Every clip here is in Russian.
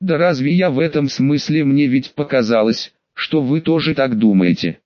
Да разве я в этом смысле, мне ведь показалось, что вы тоже так думаете.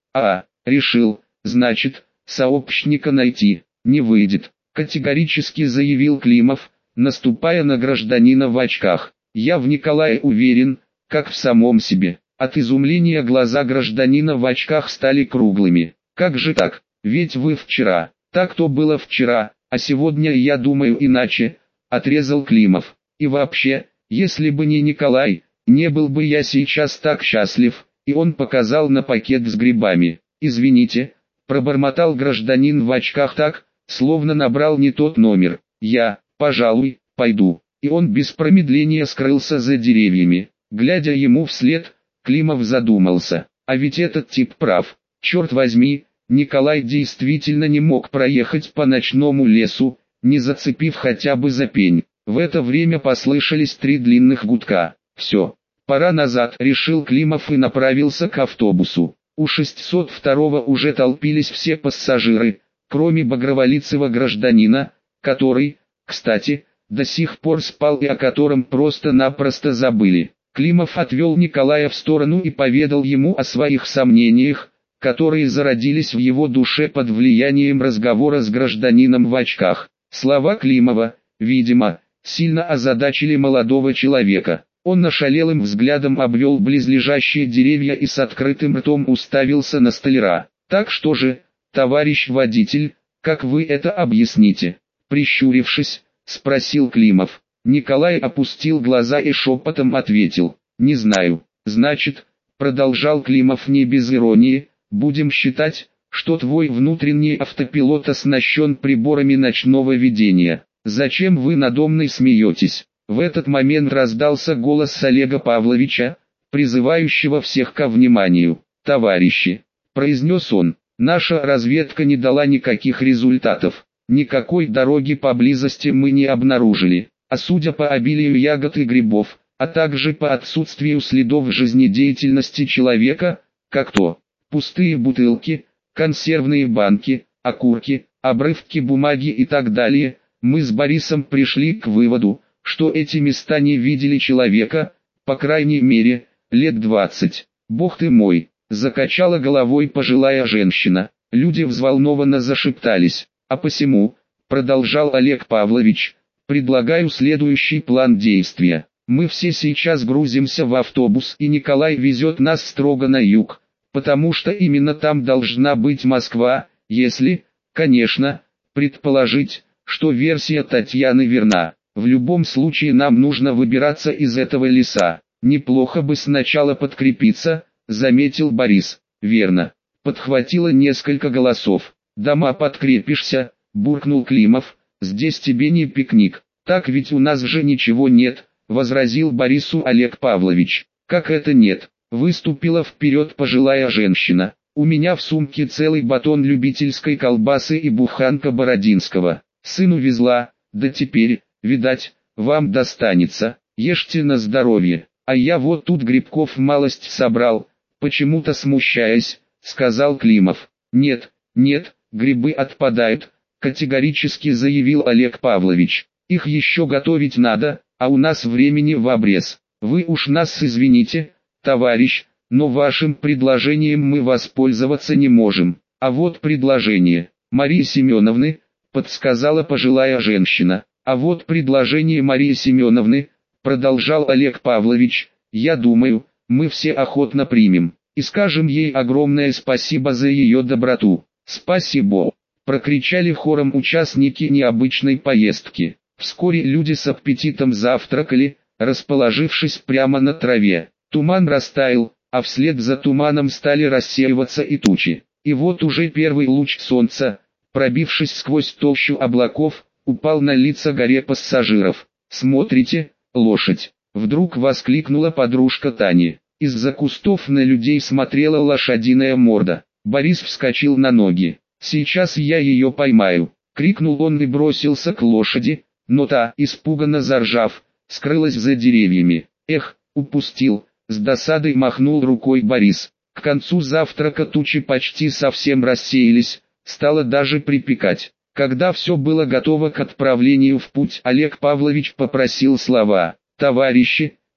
Решил, значит, сообщника найти, не выйдет, категорически заявил Климов, наступая на гражданина в очках. Я в Николае уверен, как в самом себе. От изумления глаза гражданина в очках стали круглыми. Как же так? Ведь вы вчера. Так то было вчера, а сегодня я думаю иначе, отрезал Климов. И вообще, если бы не Николай, не был бы я сейчас так счастлив. И он показал на пакет с грибами. Извините, пробормотал гражданин в очках так, словно набрал не тот номер. Я, пожалуй, пойду. И он без промедления скрылся за деревьями. Глядя ему вслед, Климов задумался. А ведь этот тип прав. Черт возьми, Николай действительно не мог проехать по ночному лесу, не зацепив хотя бы за пень. В это время послышались 3 длинных гудка. Все, пора назад, решил Климов и направился к автобусу. У 602-го уже толпились все пассажиры, кроме багроволицего гражданина, который, кстати, до сих пор спал и о котором просто-напросто забыли. Климов отвел Николая в сторону и поведал ему о своих сомнениях, которые зародились в его душе под влиянием разговора с гражданином в очках. Слова Климова, видимо, сильно озадачили молодого человека. Он ошалелым взглядом обвел близлежащие деревья и с открытым ртом уставился на столяра. «Так что же, товарищ водитель, как вы это объясните?» Прищурившись, спросил Климов. Николай опустил глаза и шепотом ответил: «Не знаю». «Значит, — продолжал Климов не без иронии, — будем считать, что твой внутренний автопилот оснащен приборами ночного видения. Зачем вы надо мной смеетесь?» В этот момент раздался голос Олега Павловича, призывающего всех ко вниманию. «Товарищи», — произнес он, — «наша разведка не дала никаких результатов. Никакой дороги поблизости мы не обнаружили, а судя по обилию ягод и грибов, а также по отсутствию следов жизнедеятельности человека, как то пустые бутылки, консервные банки, окурки, обрывки бумаги и так далее, мы с Борисом пришли к выводу, что эти места не видели человека, по крайней мере, лет 20. «Бог ты мой!» — закачала головой пожилая женщина. Люди взволнованно зашептались. «А посему, — продолжал Олег Павлович, — предлагаю следующий план действия. Мы все сейчас грузимся в автобус, и Николай везет нас строго на юг, потому что именно там должна быть Москва, если, конечно, предположить, что версия Татьяны верна. В любом случае нам нужно выбираться из этого леса. Неплохо бы сначала подкрепиться, — заметил Борис. «Верно», — подхватило несколько голосов. «Дома подкрепишься», — буркнул Климов, — «здесь тебе не пикник». «Так ведь у нас же ничего нет», — возразил Борису Олег Павлович. «Как это нет?» — выступила вперед пожилая женщина. «У меня в сумке целый батон любительской колбасы и буханка Бородинского. Сыну везла, да теперь, видать, вам достанется, ешьте на здоровье. А я вот тут грибков малость собрал», — почему-то смущаясь, сказал Климов. «Нет, нет, грибы отпадают», — категорически заявил Олег Павлович. «Их еще готовить надо, а у нас времени в обрез. Вы уж нас извините, товарищ, но вашим предложением мы воспользоваться не можем». «А вот предложение Марии Семеновны», — подсказала пожилая женщина. «А вот предложение Марии Семеновны», — продолжал Олег Павлович, — «я думаю, мы все охотно примем, и скажем ей огромное спасибо за ее доброту». «Спасибо», — прокричали хором участники необычной поездки. Вскоре люди с аппетитом завтракали, расположившись прямо на траве. Туман растаял, а вслед за туманом стали рассеиваться и тучи. И вот уже первый луч солнца, пробившись сквозь толщу облаков, упал на лица горе пассажиров. «Смотрите, лошадь!» — вдруг воскликнула подружка Тани. Из-за кустов на людей смотрела лошадиная морда. Борис вскочил на ноги. «Сейчас я ее поймаю!» — крикнул он и бросился к лошади, но та, испуганно заржав, скрылась за деревьями. «Эх, упустил!» — с досадой махнул рукой Борис. К концу завтрака тучи почти совсем рассеялись, стало даже припекать. Когда все было готово к отправлению в путь, Олег Павлович попросил слова. «Товарищи,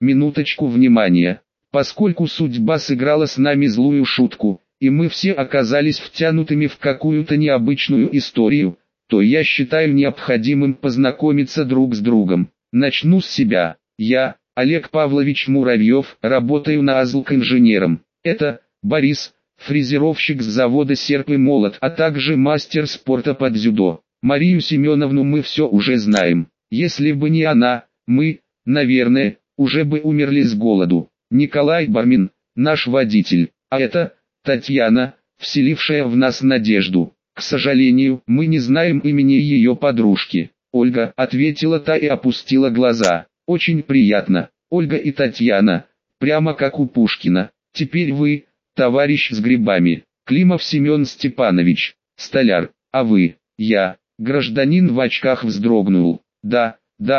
Минуточку внимания. Поскольку судьба сыграла с нами злую шутку, и мы все оказались втянутыми в какую-то необычную историю, то я считаю необходимым познакомиться друг с другом. Начну с себя. Я, Олег Павлович Муравьев, работаю на АЗЛК инженером. Это Борис, фрезеровщик с завода «Серп и молот», а также мастер спорта по дзюдо. Марию Семеновну мы все уже знаем. Если бы не она, мы, наверное, уже бы умерли с голоду. Николай Бармин, наш водитель, а это Татьяна, вселившая в нас надежду. К сожалению, мы не знаем имени ее подружки. Ольга, ответила та и опустила глаза. Очень приятно, Ольга и Татьяна, прямо как у Пушкина. Теперь вы, товарищ с грибами, Климов Семен Степанович, столяр, а вы, я, гражданин в очках вздрогнул. Да,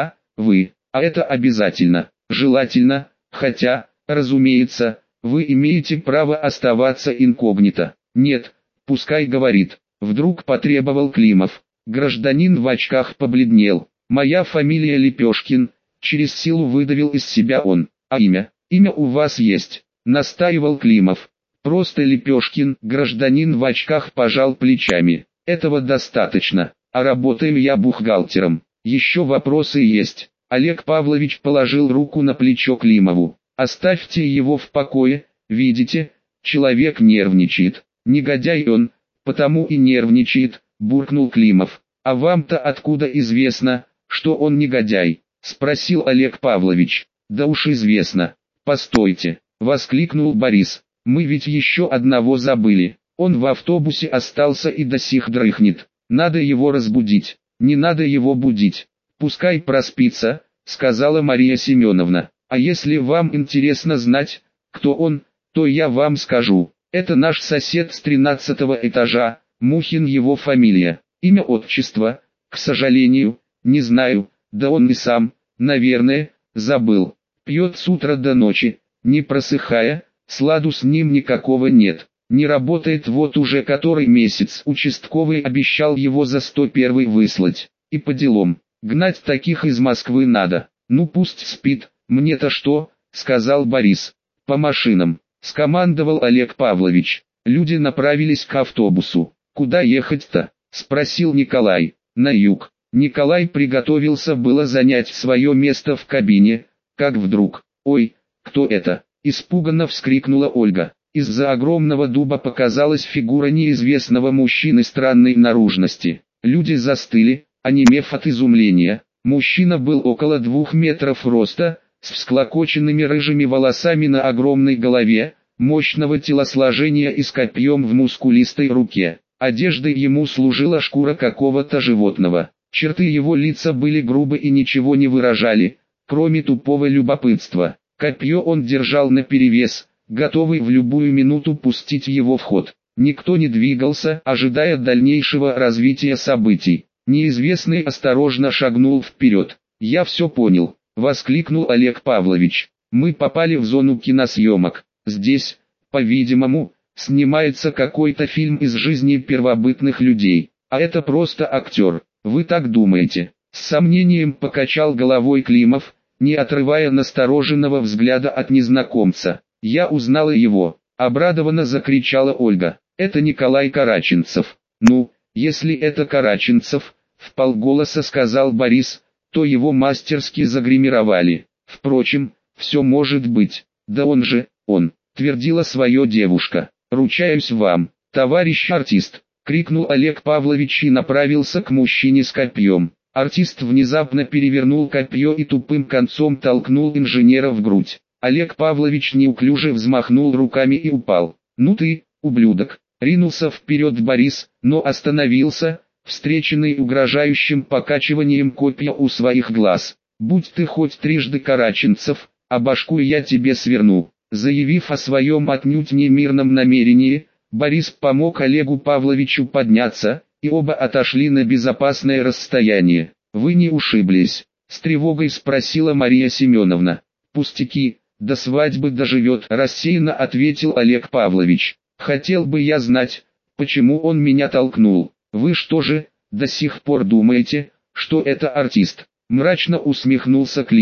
вы, а это обязательно, желательно, хотя, разумеется, вы имеете право оставаться инкогнито. Нет, пускай говорит, вдруг потребовал Климов. Гражданин в очках побледнел. Моя фамилия Лепешкин, через силу выдавил из себя он. А имя? Имя у вас есть, настаивал Климов. Просто Лепешкин. Гражданин в очках пожал плечами. Этого достаточно, а работаю я бухгалтером. Еще вопросы есть? Олег Павлович положил руку на плечо Климову. Оставьте его в покое, видите, человек нервничает. Негодяй он, потому и нервничает, буркнул Климов. А вам-то откуда известно, что он негодяй? Спросил Олег Павлович. Да уж известно. Постойте, воскликнул Борис. Мы ведь еще одного забыли. Он в автобусе остался и до сих дрыхнет. Надо его разбудить. Не надо его будить. Пускай проспится, сказала Мария Семеновна. А если вам интересно знать, кто он, то я вам скажу. Это наш сосед с 13-го этажа, Мухин его фамилия. Имя, отчество, к сожалению, не знаю, да он и сам, наверное, забыл. Пьет с утра до ночи, не просыхая, сладу с ним никакого нет. Не работает вот уже который месяц. Участковый обещал его за 101 выслать. И по делам, гнать таких из Москвы надо. Ну пусть спит, мне-то что, сказал Борис. По машинам, скомандовал Олег Павлович. Люди направились к автобусу. Куда ехать-то? Спросил Николай. На юг. Николай приготовился было занять свое место в кабине, как вдруг. Ой, кто это? Испуганно вскрикнула Ольга. Из-за огромного дуба показалась фигура неизвестного мужчины странной наружности. Люди застыли, онемев от изумления. Мужчина был около 2 метров роста, с всклокоченными рыжими волосами на огромной голове, мощного телосложения и с копьем в мускулистой руке. Одеждой ему служила шкура какого-то животного. Черты его лица были грубы и ничего не выражали, кроме тупого любопытства. Копье он держал наперевес, готовый в любую минуту пустить его в ход. Никто не двигался, ожидая дальнейшего развития событий. Неизвестный осторожно шагнул вперед. «Я все понял», — воскликнул Олег Павлович. «Мы попали в зону киносъемок. Здесь, по-видимому, снимается какой-то фильм из жизни первобытных людей. А это просто актер. Вы так думаете?» С сомнением покачал головой Климов, не отрывая настороженного взгляда от незнакомца. «Я узнала его», — обрадованно закричала Ольга. «Это Николай Караченцев». «Ну, если это Караченцев», — вполголоса сказал Борис, — «то его мастерски загримировали. Впрочем, все может быть. Да он же, он», — твердила свое девушка. «Ручаюсь вам, товарищ артист», — крикнул Олег Павлович и направился к мужчине с копьем. Артист внезапно перевернул копье и тупым концом толкнул инженера в грудь. Олег Павлович неуклюже взмахнул руками и упал. «Ну ты, ублюдок!» — ринулся вперед Борис, но остановился, встреченный угрожающим покачиванием копья у своих глаз. «Будь ты хоть трижды Караченцев, а башку я тебе сверну». Заявив о своем отнюдь не мирном намерении, Борис помог Олегу Павловичу подняться, и оба отошли на безопасное расстояние. «Вы не ушиблись?» — с тревогой спросила Мария Семеновна. «Пустяки, до свадьбы доживет», — рассеянно ответил Олег Павлович. «Хотел бы я знать, почему он меня толкнул. Вы что же, до сих пор думаете, что это артист?» — мрачно усмехнулся Климов.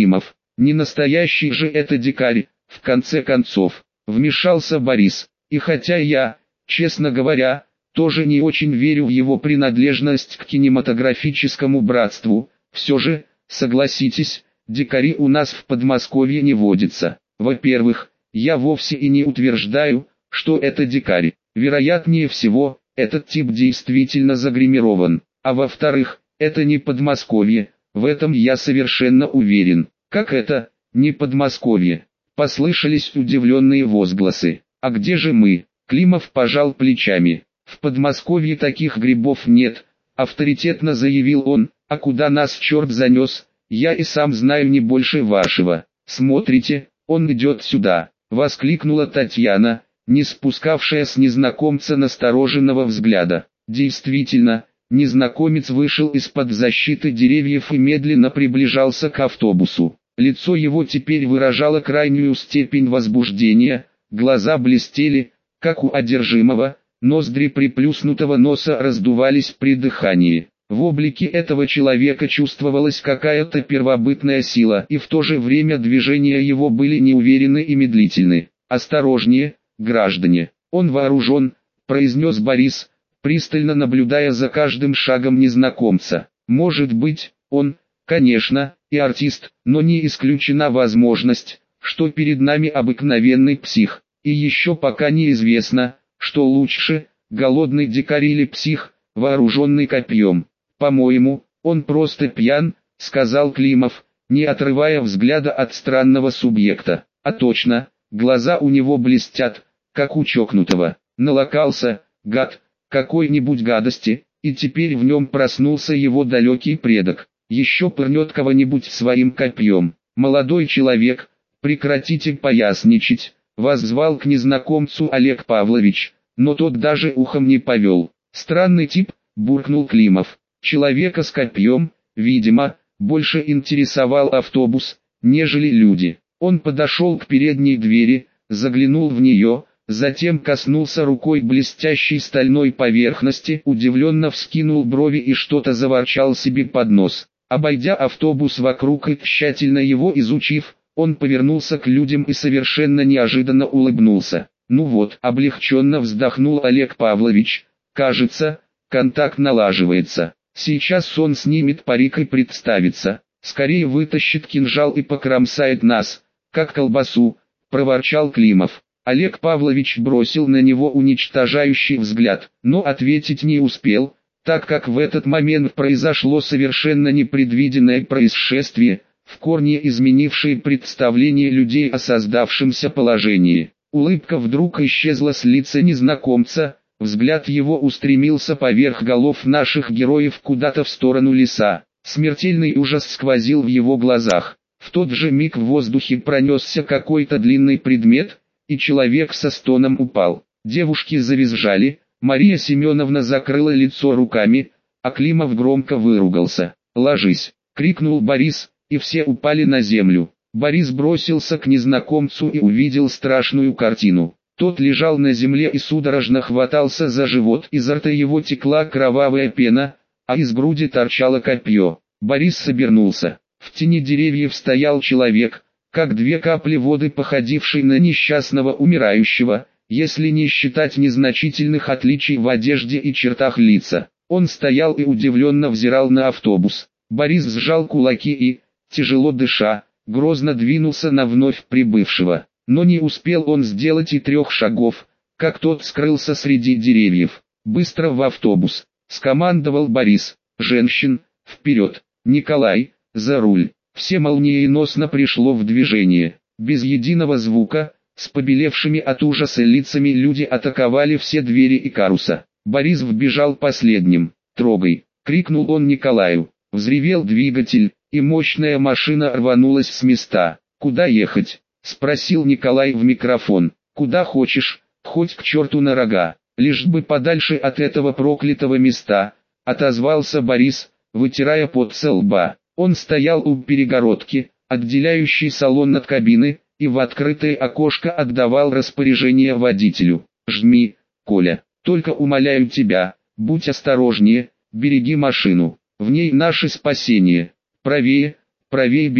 Не настоящий же это дикарь, в конце концов, вмешался Борис. И хотя я, честно говоря, тоже не очень верю в его принадлежность к кинематографическому братству, все же, согласитесь, дикари у нас в Подмосковье не водятся. Во-первых, я вовсе и не утверждаю, что это дикарь. Вероятнее всего, этот тип действительно загримирован. А во-вторых, это не Подмосковье, в этом я совершенно уверен. Как это, не Подмосковье? Послышались удивленные возгласы. А где же мы? Климов пожал плечами. В Подмосковье таких грибов нет, авторитетно заявил он. А куда нас черт занес, я и сам знаю не больше вашего. Смотрите, он идет сюда, воскликнула Татьяна, не спускавшая с незнакомца настороженного взгляда. Действительно, незнакомец вышел из-под защиты деревьев и медленно приближался к автобусу. Лицо его теперь выражало крайнюю степень возбуждения, глаза блестели, как у одержимого, ноздри приплюснутого носа раздувались при дыхании. В облике этого человека чувствовалась какая-то первобытная сила, и в то же время движения его были неуверенны и медлительны. «Осторожнее, граждане, он вооружен», — произнес Борис, пристально наблюдая за каждым шагом незнакомца. «Может быть, он, конечно, и артист, но не исключена возможность, что перед нами обыкновенный псих. И еще пока неизвестно, что лучше, голодный дикарь или псих, вооруженный копьем. По-моему, он просто пьян», — сказал Климов, не отрывая взгляда от странного субъекта. «А точно, глаза у него блестят, как у чокнутого. Налокался, гад, какой-нибудь гадости, и теперь в нем проснулся его далекий предок. Еще пырнет кого-нибудь своим копьем. Молодой человек, прекратите поясничать», — воззвал к незнакомцу Олег Павлович, но тот даже ухом не повел. «Странный тип», — буркнул Климов. Человека с копьем, видимо, больше интересовал автобус, нежели люди. Он подошел к передней двери, заглянул в нее, затем коснулся рукой блестящей стальной поверхности, удивленно вскинул брови и что-то заворчал себе под нос. Обойдя автобус вокруг и тщательно его изучив, он повернулся к людям и совершенно неожиданно улыбнулся. «Ну вот», — облегченно вздохнул Олег Павлович, — «кажется, контакт налаживается. Сейчас он снимет парик и представится, скорее вытащит кинжал и покромсает нас, как колбасу», — проворчал Климов. Олег Павлович бросил на него уничтожающий взгляд, но ответить не успел, так как в этот момент произошло совершенно непредвиденное происшествие, в корне изменившее представление людей о создавшемся положении. Улыбка вдруг исчезла с лица незнакомца, взгляд его устремился поверх голов наших героев куда-то в сторону леса. Смертельный ужас сквозил в его глазах. В тот же миг в воздухе пронесся какой-то длинный предмет, и человек со стоном упал. Девушки завизжали, Мария Семеновна закрыла лицо руками, а Климов громко выругался. «Ложись!» — крикнул Борис, и все упали на землю. Борис бросился к незнакомцу и увидел страшную картину. Тот лежал на земле и судорожно хватался за живот, изо рта его текла кровавая пена, а из груди торчало копье. Борис собернулся. В тени деревьев стоял человек, как две капли воды, походивший на несчастного умирающего, если не считать незначительных отличий в одежде и чертах лица. Он стоял и удивленно взирал на автобус. Борис сжал кулаки и, тяжело дыша, грозно двинулся на вновь прибывшего. Но не успел он сделать и 3 шагов, как тот скрылся среди деревьев. «Быстро в автобус!» — скомандовал Борис. «Женщин, вперед! Николай, за руль!» Все молниеносно пришло в движение. Без единого звука, с побелевшими от ужаса лицами люди атаковали все двери Икаруса. Борис вбежал последним. «Трогай!» — крикнул он Николаю. Взревел двигатель, и мощная машина рванулась с места. «Куда ехать?» — спросил Николай в микрофон. «Куда хочешь, хоть к черту на рога, лишь бы подальше от этого проклятого места», — отозвался Борис, вытирая пот со лба. Он стоял у перегородки, отделяющей салон от кабины, и в открытое окошко отдавал распоряжение водителю. «Жми, Коля, только умоляю тебя, будь осторожнее, береги машину, в ней наше спасение. Правее, правее бери».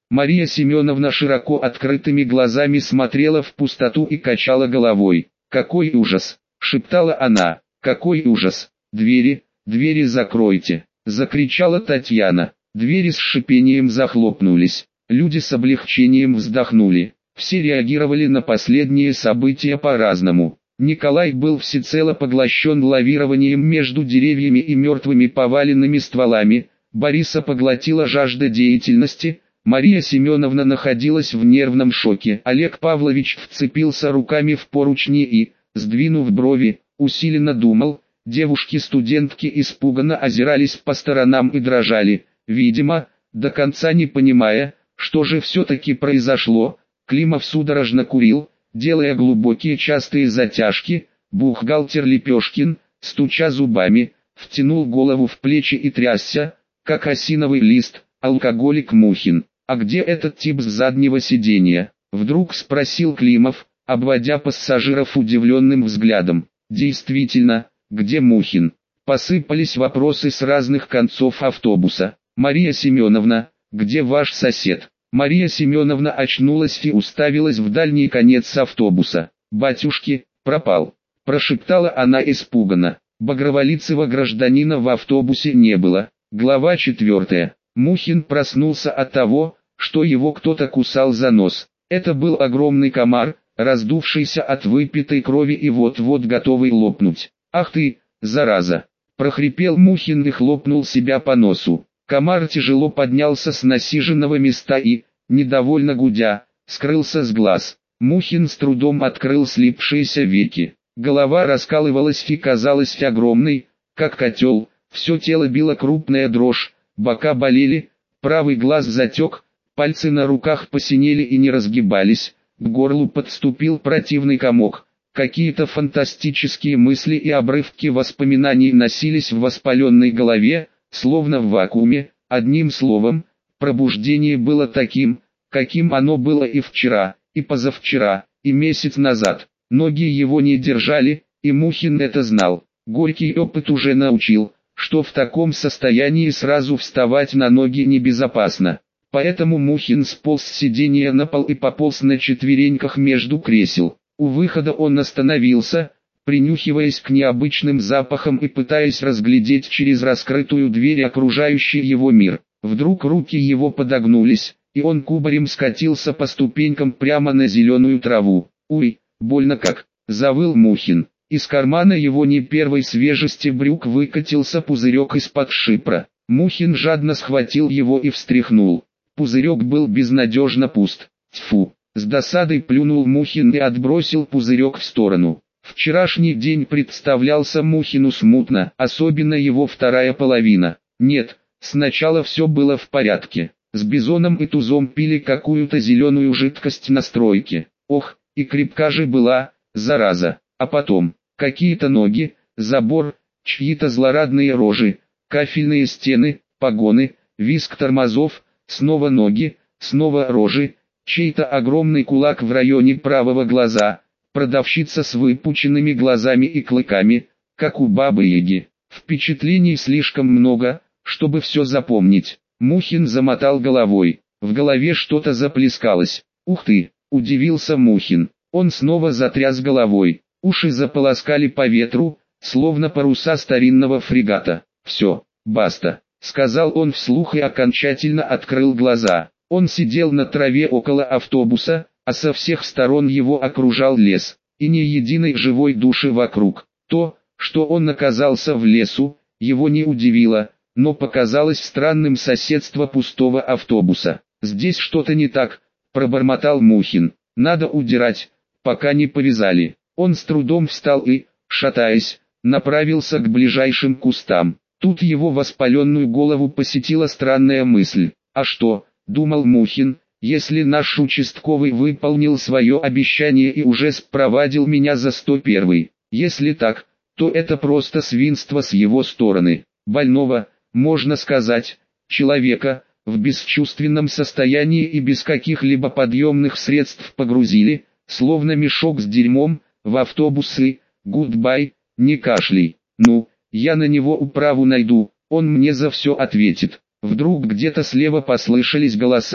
Мария Семеновна широко открытыми глазами смотрела в пустоту и качала головой. «Какой ужас!» — шептала она. «Какой ужас! Двери, двери закройте!» — закричала Татьяна. Двери с шипением захлопнулись. Люди с облегчением вздохнули. Все реагировали на последние события по-разному. Николай был всецело поглощен лавированием между деревьями и мертвыми поваленными стволами. Бориса поглотила жажда деятельности. Мария Семеновна находилась в нервном шоке. Олег Павлович вцепился руками в поручни и, сдвинув брови, усиленно думал. Девушки-студентки испуганно озирались по сторонам и дрожали. Видимо, до конца не понимая, что же все-таки произошло, Климов судорожно курил, делая глубокие частые затяжки. Бухгалтер Лепешкин, стуча зубами, втянул голову в плечи и трясся, как осиновый лист. Алкоголик Мухин. «А где этот тип с заднего сиденья?» — вдруг спросил Климов, обводя пассажиров удивленным взглядом. «Действительно, где Мухин?» Посыпались вопросы с разных концов автобуса. «Мария Семеновна, где ваш сосед?» Мария Семеновна очнулась и уставилась в дальний конец автобуса. «Батюшки, пропал!» — прошептала она испуганно. Багроволицего гражданина в автобусе не было. Глава 4. Мухин проснулся от того, что его кто-то кусал за нос. Это был огромный комар, раздувшийся от выпитой крови и вот-вот готовый лопнуть. «Ах ты, зараза!» — прохрипел Мухин и хлопнул себя по носу. Комар тяжело поднялся с насиженного места и, недовольно гудя, скрылся с глаз. Мухин с трудом открыл слипшиеся веки. Голова раскалывалась и казалась огромной, как котел, все тело било крупная дрожь, бока болели, правый глаз затек, пальцы на руках посинели и не разгибались, к горлу подступил противный комок. Какие-то фантастические мысли и обрывки воспоминаний носились в воспаленной голове, словно в вакууме. Одним словом, пробуждение было таким, каким оно было и вчера, и позавчера, и месяц назад. Ноги его не держали, и Мухин это знал. Горький опыт уже научил, что в таком состоянии сразу вставать на ноги небезопасно. Поэтому Мухин сполз с сиденья на пол и пополз на четвереньках между кресел. У выхода он остановился, принюхиваясь к необычным запахам и пытаясь разглядеть через раскрытую дверь окружающий его мир. Вдруг руки его подогнулись, и он кубарем скатился по ступенькам прямо на зеленую траву. «Уй, больно как!» — завыл Мухин. Из кармана его не первой свежести брюк выкатился пузырек из-под шипра. Мухин жадно схватил его и встряхнул. Пузырек был безнадежно пуст. Тьфу! С досадой плюнул Мухин и отбросил пузырек в сторону. Вчерашний день представлялся Мухину смутно, особенно его вторая половина. Нет, сначала все было в порядке. С Бизоном и Тузом пили какую-то зеленую жидкость на стройке. Ох, и крепка же была, зараза. А потом, какие-то ноги, забор, чьи-то злорадные рожи, кафельные стены, погоны, визг тормозов, снова ноги, снова рожи, чей-то огромный кулак в районе правого глаза, продавщица с выпученными глазами и клыками, как у бабы-яги. Впечатлений слишком много, чтобы все запомнить. Мухин замотал головой, в голове что-то заплескалось. «Ух ты!» — удивился Мухин. Он снова затряс головой. Уши заполоскали по ветру, словно паруса старинного фрегата. «Все, баста», — сказал он вслух и окончательно открыл глаза. Он сидел на траве около автобуса, а со всех сторон его окружал лес, и ни единой живой души вокруг. То, что он оказался в лесу, его не удивило, но показалось странным соседство пустого автобуса. «Здесь что-то не так», — пробормотал Мухин. «Надо удирать, пока не повязали». Он с трудом встал и, шатаясь, направился к ближайшим кустам. Тут его воспаленную голову посетила странная мысль. «А что?» — думал Мухин, — «если наш участковый выполнил свое обещание и уже спровадил меня за 101-й. Если так, то это просто свинство с его стороны. Больного, можно сказать, человека, в бесчувственном состоянии и без каких-либо подъемных средств погрузили, словно мешок с дерьмом, в автобусы. Гудбай, не кашляй. Ну, я на него управу найду, он мне за все ответит». Вдруг где-то слева послышались голоса.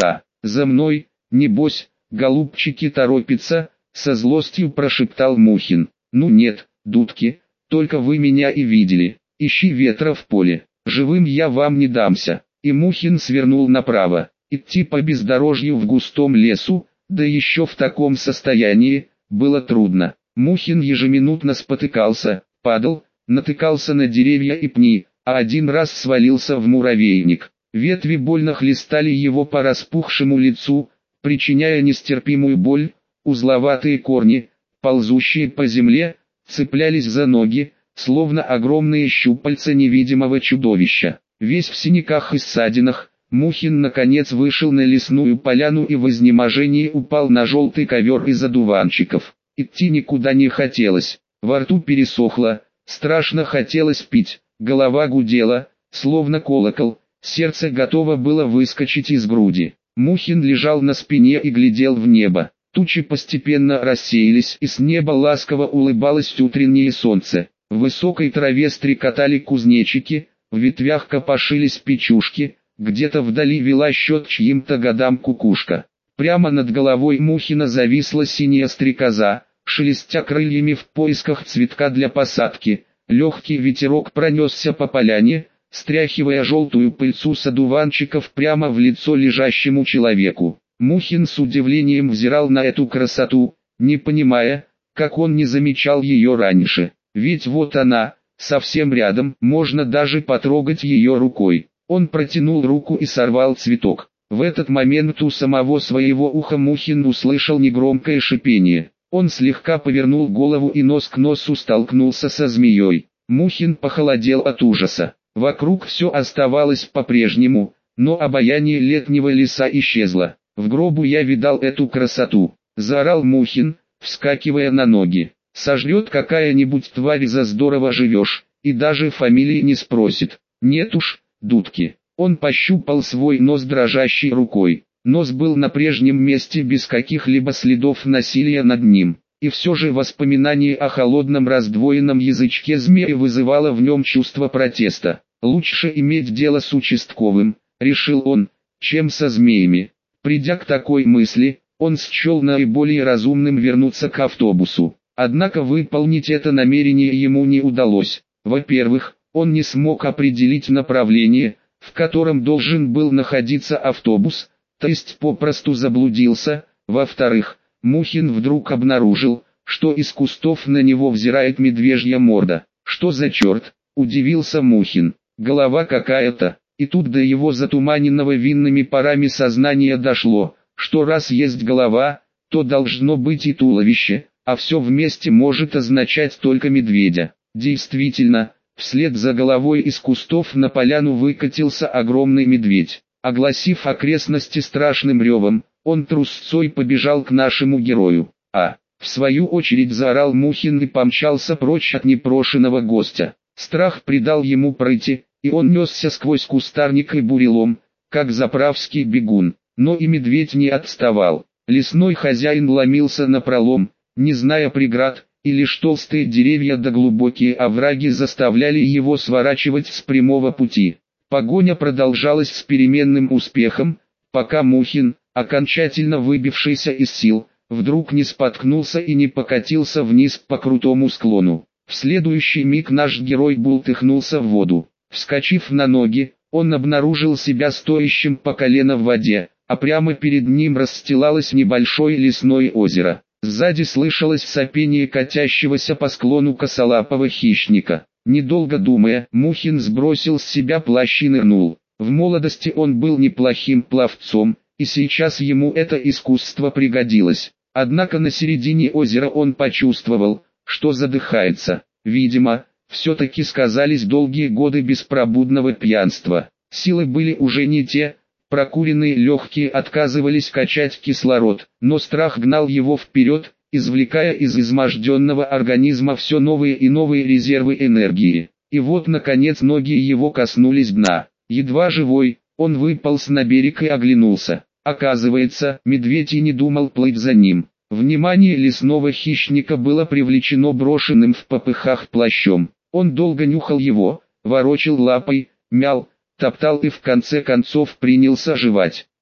За мной, небось, голубчики торопятся, со злостью прошептал Мухин. Ну нет, дудки, только вы меня и видели. Ищи ветра в поле, живым я вам не дамся. И Мухин свернул направо. Идти по бездорожью в густом лесу, да еще в таком состоянии, было трудно. Мухин ежеминутно спотыкался, падал, натыкался на деревья и пни, а один раз свалился в муравейник. Ветви больно хлестали его по распухшему лицу, причиняя нестерпимую боль. Узловатые корни, ползущие по земле, цеплялись за ноги, словно огромные щупальца невидимого чудовища. Весь в синяках и ссадинах, Мухин наконец вышел на лесную поляну и в изнеможении упал на желтый ковер из одуванчиков. Идти никуда не хотелось, во рту пересохло, страшно хотелось пить, голова гудела, словно колокол, сердце готово было выскочить из груди. Мухин лежал на спине и глядел в небо. Тучи постепенно рассеялись, и с неба ласково улыбалось утреннее солнце. В высокой траве стрекотали кузнечики, в ветвях копошились печушки, где-то вдали вела счет чьим-то годам кукушка. Прямо над головой Мухина зависла синяя стрекоза, шелестя крыльями в поисках цветка для посадки. Легкий ветерок пронесся по поляне, стряхивая желтую пыльцу с одуванчиков прямо в лицо лежащему человеку. Мухин с удивлением взирал на эту красоту, не понимая, как он не замечал ее раньше. Ведь вот она, совсем рядом, можно даже потрогать ее рукой. Он протянул руку и сорвал цветок. В этот момент у самого своего уха Мухин услышал негромкое шипение. Он слегка повернул голову и нос к носу столкнулся со змеей. Мухин похолодел от ужаса. Вокруг все оставалось по-прежнему, но обаяние летнего леса исчезло. «В гробу я видал эту красоту», — заорал Мухин, вскакивая на ноги. «Сожрет какая-нибудь тварь, за здорово живешь, и даже фамилии не спросит. Нет уж, дудки». Он пощупал свой нос дрожащей рукой. Нос был на прежнем месте без каких-либо следов насилия над ним. И все же воспоминание о холодном раздвоенном язычке змеи вызывало в нем чувство протеста. «Лучше иметь дело с участковым», — решил он, — «чем со змеями». Придя к такой мысли, он счел наиболее разумным вернуться к автобусу. Однако выполнить это намерение ему не удалось. Во-первых, он не смог определить направление, в котором должен был находиться автобус, то есть попросту заблудился. Во-вторых, Мухин вдруг обнаружил, что из кустов на него взирает медвежья морда. «Что за черт?» – удивился Мухин. «Голова какая-то». И тут до его затуманенного винными парами сознания дошло, что раз есть голова, то должно быть и туловище, а все вместе может означать только медведя. Действительно, вслед за головой из кустов на поляну выкатился огромный медведь. Огласив окрестности страшным ревом, он трусцой побежал к нашему герою. В свою очередь заорал Мухин и помчался прочь от непрошенного гостя. Страх придал ему прыти, и он несся сквозь кустарник и бурелом, как заправский бегун. Но и медведь не отставал. Лесной хозяин ломился напролом, не зная преград, и лишь толстые деревья да глубокие овраги заставляли его сворачивать с прямого пути. Погоня продолжалась с переменным успехом, пока Мухин, окончательно выбившийся из сил, вдруг не споткнулся и не покатился вниз по крутому склону. В следующий миг наш герой бултыхнулся в воду. Вскочив на ноги, он обнаружил себя стоящим по колено в воде, а прямо перед ним расстилалось небольшое лесное озеро. Сзади слышалось сопение катящегося по склону косолапого хищника. Недолго думая, Мухин сбросил с себя плащ и нырнул. В молодости он был неплохим пловцом, и сейчас ему это искусство пригодилось. Однако на середине озера он почувствовал, что задыхается. Видимо, все-таки сказались долгие годы беспробудного пьянства. Силы были уже не те, прокуренные легкие отказывались качать кислород, но страх гнал его вперед, извлекая из изможденного организма все новые и новые резервы энергии. И вот наконец ноги его коснулись дна. Едва живой, он выполз на берег и оглянулся. Оказывается, медведь и не думал плыть за ним. Внимание лесного хищника было привлечено брошенным в попыхах плащом. Он долго нюхал его, ворочил лапой, мял, топтал и в конце концов принялся жевать.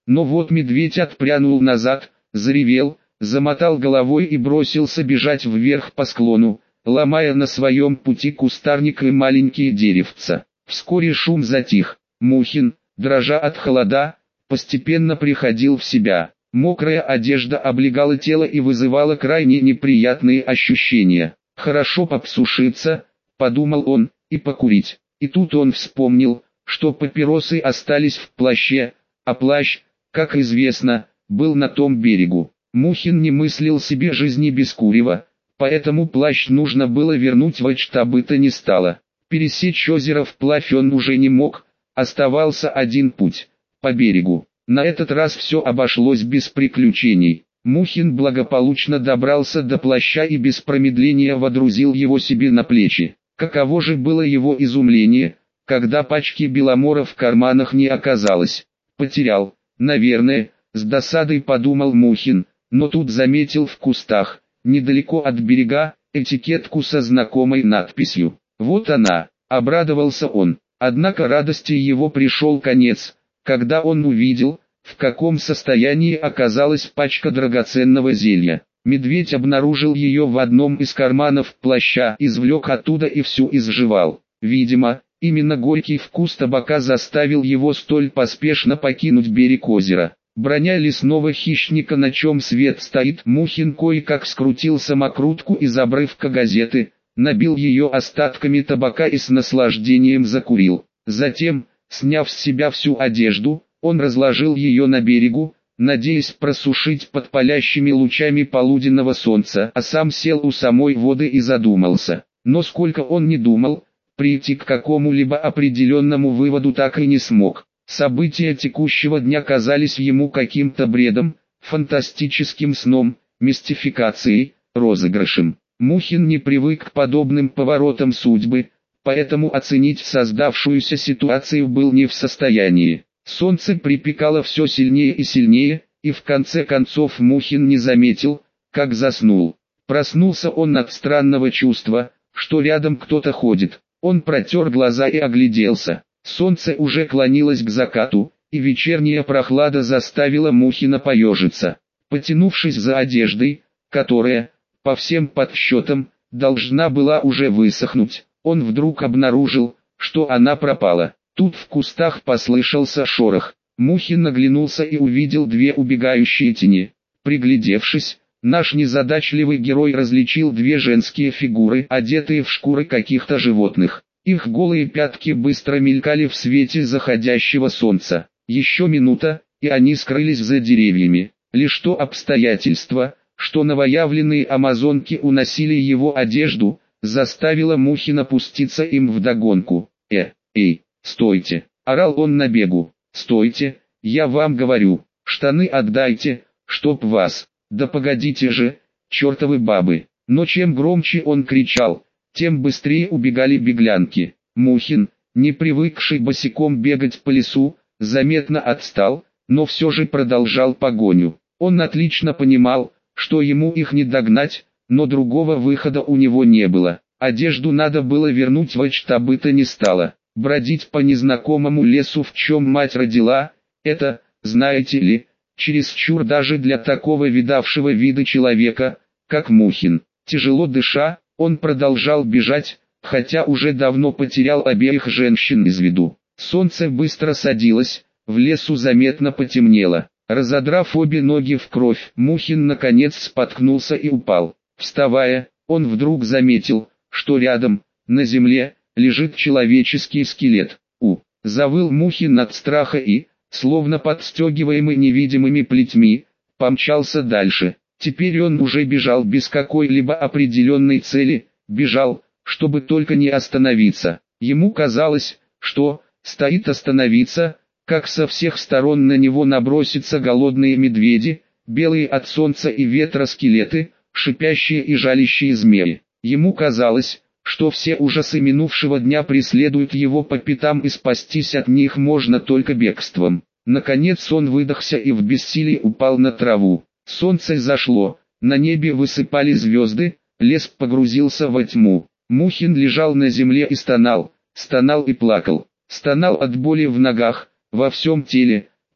Но вот медведь отпрянул назад, заревел, замотал головой и бросился бежать вверх по склону, ломая на своем пути кустарник и маленькие деревца. Вскоре шум затих. Мухин, дрожа от холода, постепенно приходил в себя. Мокрая одежда облегала тело и вызывала крайне неприятные ощущения. «Хорошо обсушиться», — подумал он, — «и покурить». И тут он вспомнил, что папиросы остались в плаще, а плащ, как известно, был на том берегу. Мухин не мыслил себе жизни без курева, поэтому плащ нужно было вернуть во что бы то ни стало. Пересечь озеро вплавь он уже не мог, оставался один путь – по берегу. На этот раз все обошлось без приключений. Мухин благополучно добрался до плаща и без промедления водрузил его себе на плечи. Каково же было его изумление, когда пачки беломора в карманах не оказалось. Потерял, наверное, с досадой подумал Мухин, но тут заметил в кустах, недалеко от берега, этикетку со знакомой надписью. Вот она, обрадовался он. Однако радости его пришел конец, когда он увидел, в каком состоянии оказалась пачка драгоценного зелья. Медведь обнаружил ее в одном из карманов плаща, извлек оттуда и всю изжевал. Видимо, именно горький вкус табака заставил его столь поспешно покинуть берег озера. Броня лесного хищника, на чем свет стоит, Мухин кое-как скрутил самокрутку из обрывка газеты, набил ее остатками табака и с наслаждением закурил. Затем, сняв с себя всю одежду, он разложил ее на берегу, надеясь просушить под палящими лучами полуденного солнца, а сам сел у самой воды и задумался. Но сколько он ни думал, прийти к какому-либо определенному выводу так и не смог. События текущего дня казались ему каким-то бредом, фантастическим сном, мистификацией, розыгрышем. Мухин не привык к подобным поворотам судьбы, поэтому оценить создавшуюся ситуацию был не в состоянии. Солнце припекало все сильнее и сильнее, и в конце концов Мухин не заметил, как заснул. Проснулся он от странного чувства, что рядом кто-то ходит. Он протер глаза и огляделся. Солнце уже клонилось к закату, и вечерняя прохлада заставила Мухина поежиться. Потянувшись за одеждой, которая, по всем подсчетам, должна была уже высохнуть, он вдруг обнаружил, что она пропала. Тут в кустах послышался шорох. Мухин оглянулся и увидел две убегающие тени. Приглядевшись, наш незадачливый герой различил две женские фигуры, одетые в шкуры каких-то животных. Их голые пятки быстро мелькали в свете заходящего солнца. Еще минута, и они скрылись за деревьями. Лишь то обстоятельство, что новоявленные амазонки уносили его одежду, заставило Мухина пуститься им вдогонку. Эй, стойте!» – орал он на бегу. «Стойте, я вам говорю, штаны отдайте, чтоб вас, да погодите же, чертовы бабы!» Но чем громче он кричал, тем быстрее убегали беглянки. Мухин, не привыкший босиком бегать по лесу, заметно отстал, но все же продолжал погоню. Он отлично понимал, что ему их не догнать, но другого выхода у него не было. Одежду надо было вернуть во что бы то ни стало. Бродить по незнакомому лесу, в чем мать родила, это, знаете ли, чересчур даже для такого видавшего вида человека, как Мухин. Тяжело дыша, он продолжал бежать, хотя уже давно потерял обеих женщин из виду. Солнце быстро садилось, в лесу заметно потемнело. Разодрав обе ноги в кровь, Мухин наконец споткнулся и упал. Вставая, он вдруг заметил, что рядом, на земле, лежит человеческий скелет. Завыл Мухин от страха и, словно подстегиваемый невидимыми плетьми, помчался дальше. Теперь он уже бежал без какой-либо определенной цели, бежал, чтобы только не остановиться. Ему казалось, что, стоит остановиться, как со всех сторон на него набросятся голодные медведи, белые от солнца и ветра скелеты, шипящие и жалящие змеи. Ему казалось, что все ужасы минувшего дня преследуют его по пятам и спастись от них можно только бегством. Наконец он выдохся и в бессилии упал на траву. Солнце зашло, на небе высыпали звезды, лес погрузился во тьму. Мухин лежал на земле и стонал и плакал. Стонал от боли в ногах, во всем теле,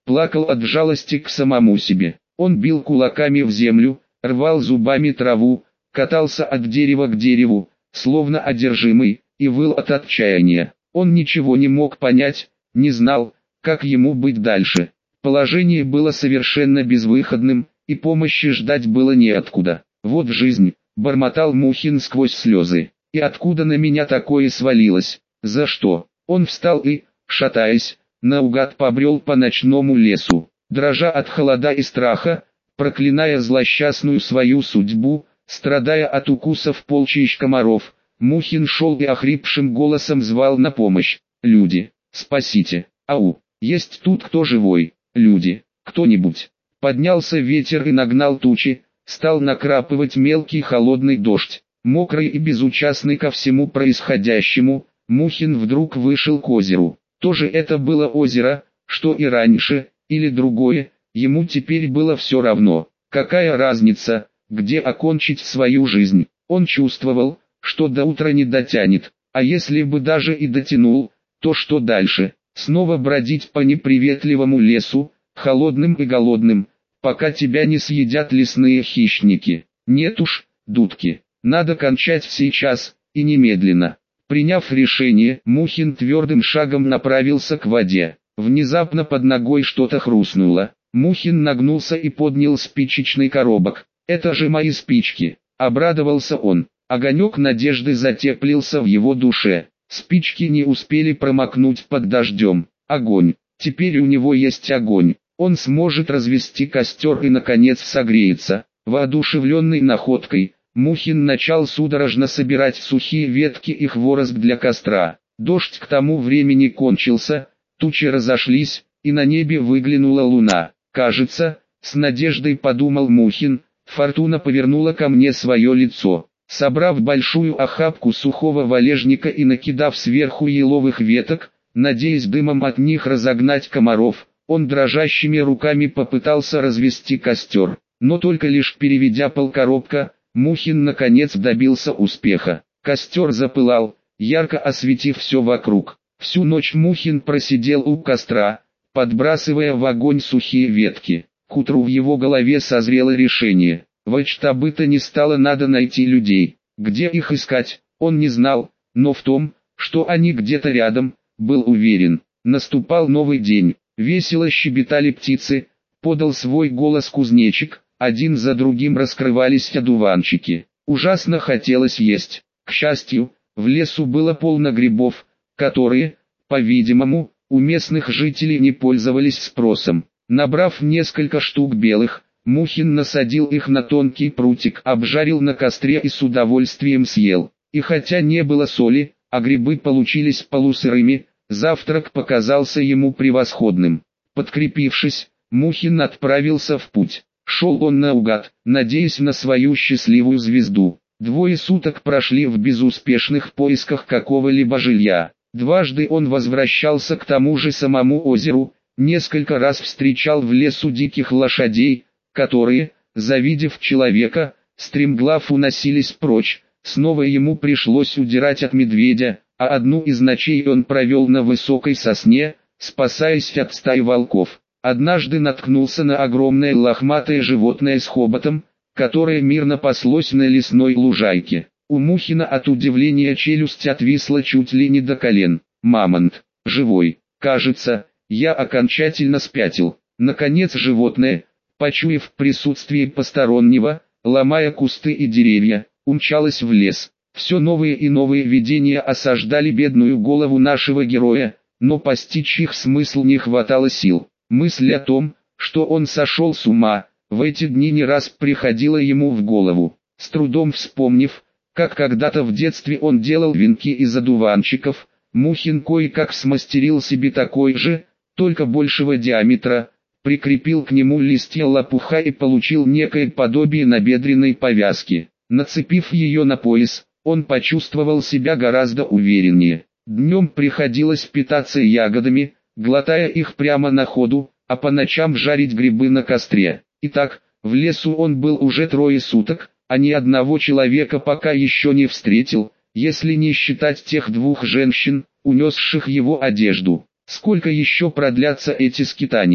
плакал от жалости к самому себе. Он бил кулаками в землю, рвал зубами траву, катался от дерева к дереву, словно одержимый, и выл от отчаяния. Он ничего не мог понять, не знал, как ему быть дальше. Положение было совершенно безвыходным, и помощи ждать было неоткуда. «Вот жизнь», — бормотал Мухин сквозь слезы. «И откуда на меня такое свалилось? За что?» Он встал и, шатаясь, наугад побрел по ночному лесу, дрожа от холода и страха, проклиная злосчастную свою судьбу, страдая от укусов полчищ комаров. Мухин шел и охрипшим голосом звал на помощь. «Люди, спасите! Ау! Есть тут кто живой? Люди, кто-нибудь!» Поднялся ветер и нагнал тучи, стал накрапывать мелкий холодный дождь. Мокрый и безучастный ко всему происходящему, Мухин вдруг вышел к озеру. Тоже это было озеро, что и раньше, или другое, ему теперь было все равно. Какая разница, где окончить свою жизнь? Он чувствовал, что до утра не дотянет, а если бы даже и дотянул, то что дальше? Снова бродить по неприветливому лесу, холодным и голодным, пока тебя не съедят лесные хищники. Нет уж, дудки, надо кончать сейчас, и немедленно. Приняв решение, Мухин твердым шагом направился к воде. Внезапно под ногой что-то хрустнуло. Мухин нагнулся и поднял спичечный коробок. «Это же мои спички!» — обрадовался он. Огонек надежды затеплился в его душе. Спички не успели промокнуть под дождем. Огонь. Теперь у него есть огонь. Он сможет развести костер и наконец согреется. Воодушевленный находкой, Мухин начал судорожно собирать сухие ветки и хворост для костра. Дождь к тому времени кончился, тучи разошлись, и на небе выглянула луна. «Кажется, с надеждой подумал Мухин, фортуна повернула ко мне свое лицо». Собрав большую охапку сухого валежника и накидав сверху еловых веток, надеясь дымом от них разогнать комаров, он дрожащими руками попытался развести костер. Но только лишь переведя полкоробка, Мухин наконец добился успеха. Костер запылал, ярко осветив все вокруг. Всю ночь Мухин просидел у костра, подбрасывая в огонь сухие ветки. К утру в его голове созрело решение. Во что бы то ни стало надо найти людей. Где их искать, он не знал, но в том, что они где-то рядом, был уверен. Наступал новый день, весело щебетали птицы, подал свой голос кузнечик, один за другим раскрывались одуванчики. Ужасно хотелось есть. К счастью, в лесу было полно грибов, которые, по-видимому, у местных жителей не пользовались спросом. Набрав несколько штук белых, Мухин насадил их на тонкий прутик, обжарил на костре и с удовольствием съел. И хотя не было соли, а грибы получились полусырыми, завтрак показался ему превосходным. Подкрепившись, Мухин отправился в путь. Шел он наугад, надеясь на свою счастливую звезду. 2 суток прошли в безуспешных поисках какого-либо жилья. Дважды он возвращался к тому же самому озеру, несколько раз встречал в лесу диких лошадей, которые, завидев человека, стремглав уносились прочь. Снова ему пришлось удирать от медведя, а одну из ночей он провел на высокой сосне, спасаясь от стаи волков. Однажды наткнулся на огромное лохматое животное с хоботом, которое мирно паслось на лесной лужайке. У Мухина от удивления челюсть отвисла чуть ли не до колен. «Мамонт, живой, кажется, я окончательно спятил». Наконец животное, почуяв присутствие постороннего, ломая кусты и деревья, умчалось в лес. Все новые и новые видения осаждали бедную голову нашего героя, но постичь их смысл не хватало сил. Мысль о том, что он сошел с ума, в эти дни не раз приходила ему в голову. С трудом вспомнив, как когда-то в детстве он делал венки из одуванчиков, Мухин кое-как смастерил себе такой же, только большего диаметра, прикрепил к нему листья лопуха и получил некое подобие набедренной повязки. Нацепив ее на пояс, он почувствовал себя гораздо увереннее. Днем приходилось питаться ягодами, глотая их прямо на ходу, а по ночам жарить грибы на костре. Итак, в лесу он был уже 3 суток, а ни одного человека пока еще не встретил, если не считать тех 2 женщин, унесших его одежду. Сколько еще продлятся эти скитания?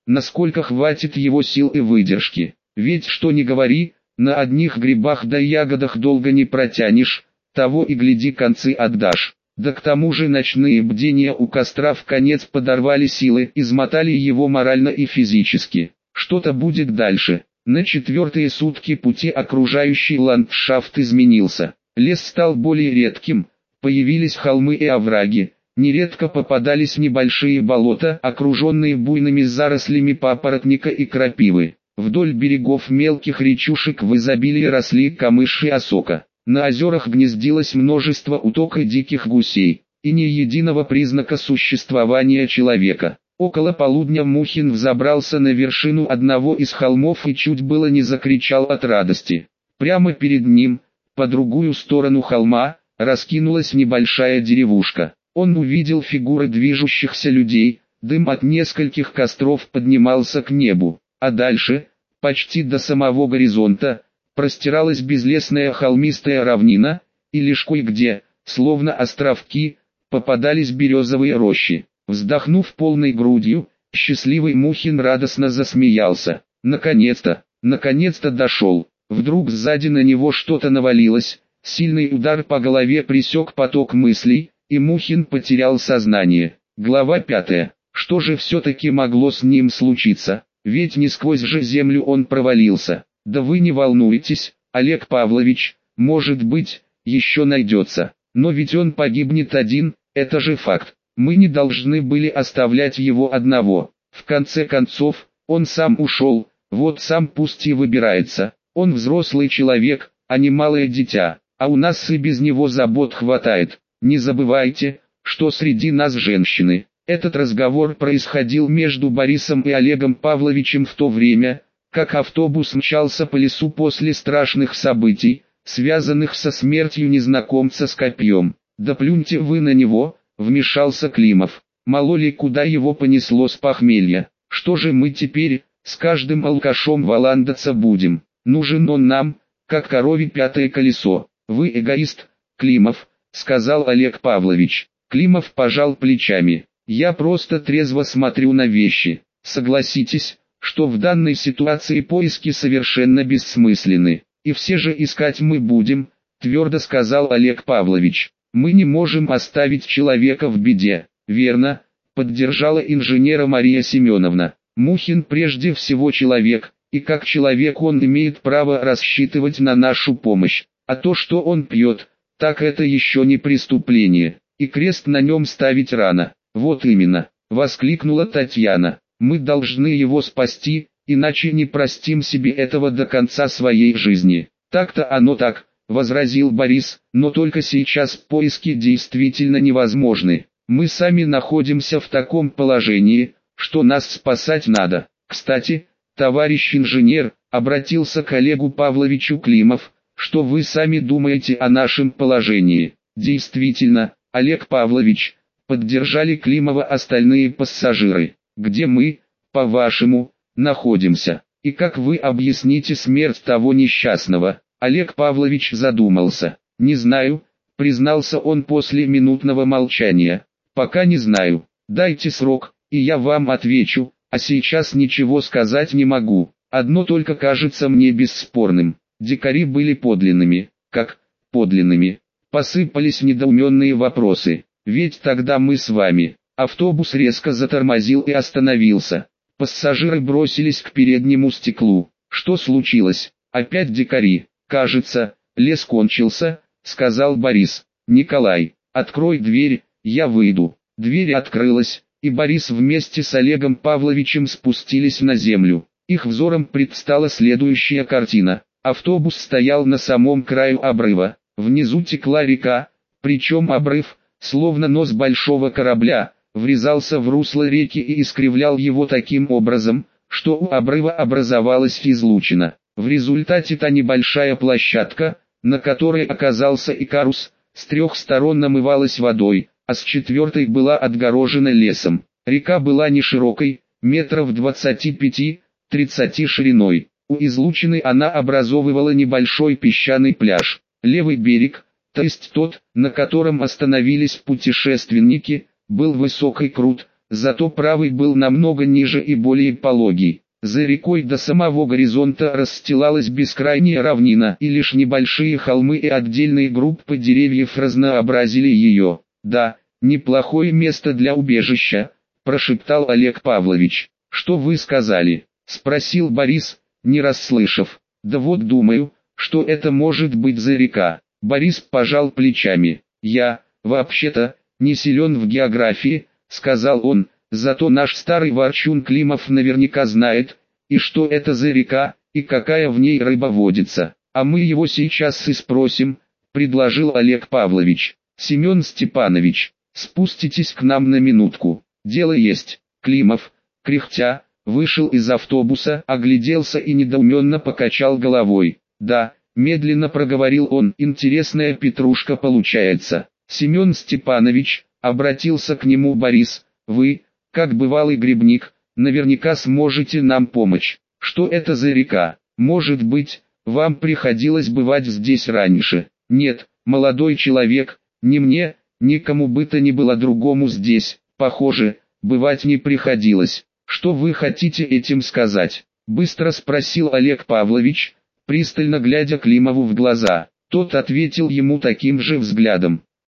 насколько хватит его сил и выдержки. Ведь что ни говори, на одних грибах да ягодах долго не протянешь, того и гляди концы отдашь. Да к тому же ночные бдения у костра вконец подорвали силы, измотали его морально и физически. Что-то будет дальше. На 4-е сутки пути окружающий ландшафт изменился. Лес стал более редким, появились холмы и овраги, нередко попадались небольшие болота, окруженные буйными зарослями папоротника и крапивы. Вдоль берегов мелких речушек в изобилии росли камыши и осока. На озерах гнездилось множество уток и диких гусей, и ни единого признака существования человека. Около полудня Мухин взобрался на вершину одного из холмов и чуть было не закричал от радости. Прямо перед ним, по другую сторону холма, раскинулась небольшая деревушка. Он увидел фигуры движущихся людей, дым от нескольких костров поднимался к небу, а дальше, почти до самого горизонта, простиралась безлесная холмистая равнина, и лишь кое-где, словно островки, попадались березовые рощи. Вздохнув полной грудью, счастливый Мухин радостно засмеялся. Наконец-то дошел. Вдруг сзади на него что-то навалилось, сильный удар по голове пресек поток мыслей, и Мухин потерял сознание. Глава 5. Что же все-таки могло с ним случиться? Ведь не сквозь же землю он провалился. Да вы не волнуйтесь, Олег Павлович, может быть, еще найдется. Но ведь он погибнет один, это же факт. Мы не должны были оставлять его одного. В конце концов, он сам ушел, вот сам пусть и выбирается. Он взрослый человек, а не малое дитя, а у нас и без него забот хватает. Не забывайте, что среди нас женщины. Этот разговор происходил между Борисом и Олегом Павловичем в то время, как автобус мчался по лесу после страшных событий, связанных со смертью незнакомца с копьем. «Да плюньте вы на него», — вмешался Климов. «Мало ли куда его понесло с похмелья. Что же мы теперь, с каждым алкашом валандаться будем? Нужен он нам, как корове 5-е колесо». «Вы эгоист, Климов», — сказал Олег Павлович. Климов пожал плечами. «Я просто трезво смотрю на вещи. Согласитесь, что в данной ситуации поиски совершенно бессмысленны. И все же искать мы будем», — твердо сказал Олег Павлович. «Мы не можем оставить человека в беде». «Верно», — поддержала инженера Мария Семеновна. «Мухин прежде всего человек, и как человек он имеет право рассчитывать на нашу помощь. А то, что он пьет, так это еще не преступление, и крест на нем ставить рано». «Вот именно», — воскликнула Татьяна. «Мы должны его спасти, иначе не простим себе этого до конца своей жизни». «Так-то оно так», — возразил Борис, «но только сейчас поиски действительно невозможны. Мы сами находимся в таком положении, что нас спасать надо. Кстати, товарищ инженер», — обратился к Олегу Павловичу Климов, «что вы сами думаете о нашем положении?» «Действительно, Олег Павлович», — поддержали Климова остальные пассажиры. «Где мы, по-вашему, находимся? И как вы объясните смерть того несчастного?» Олег Павлович задумался. «Не знаю», — признался он после минутного молчания. «Пока не знаю. Дайте срок, и я вам отвечу, а сейчас ничего сказать не могу. Одно только кажется мне бесспорным. Дикари были подлинными». «Как подлинными?» Посыпались недоуменные вопросы. «Ведь тогда мы с вами». Автобус резко затормозил и остановился. Пассажиры бросились к переднему стеклу. «Что случилось? Опять дикари?» «Кажется, лес кончился», — сказал Борис. «Николай, открой дверь, я выйду». Дверь открылась, и Борис вместе с Олегом Павловичем спустились на землю. Их взором предстала следующая картина. Автобус стоял на самом краю обрыва. Внизу текла река, причем обрыв, словно нос большого корабля, врезался в русло реки и искривлял его таким образом, что у обрыва образовалась излучина. В результате та небольшая площадка, на которой оказался Икарус, с 3 сторон намывалась водой, а с 4-й была отгорожена лесом. Река была не широкой, метров 25-30 шириной. У излучины она образовывала небольшой песчаный пляж. Левый берег, то есть тот, на котором остановились путешественники, был высок и крут, зато правый был намного ниже и более пологий. За рекой до самого горизонта расстилалась бескрайняя равнина, и лишь небольшие холмы и отдельные группы деревьев разнообразили ее. «Да, неплохое место для убежища», – прошептал Олег Павлович. «Что вы сказали?» – спросил Борис, не расслышав. «Да вот думаю, что это может быть за река». Борис пожал плечами. «Я, вообще-то, не силен в географии», – сказал он, – «зато наш старый ворчун Климов наверняка знает, и что это за река, и какая в ней рыба водится. А мы его сейчас и спросим», – предложил Олег Павлович. «Семен Степанович, спуститесь к нам на минутку, дело есть». Климов, кряхтя, вышел из автобуса, огляделся и недоуменно покачал головой. «Да», – медленно проговорил он, – «интересная петрушка получается». «Семен Степанович», – обратился к нему Борис, – «вы, как бывалый грибник, наверняка сможете нам помочь. Что это за река? Может быть, вам приходилось бывать здесь раньше?» «Нет, молодой человек, ни мне, никому бы то ни было другому здесь, похоже, бывать не приходилось». «Что вы хотите этим сказать?» – быстро спросил Олег Павлович, пристально глядя Климову в глаза. Тот ответил ему таким же взглядом.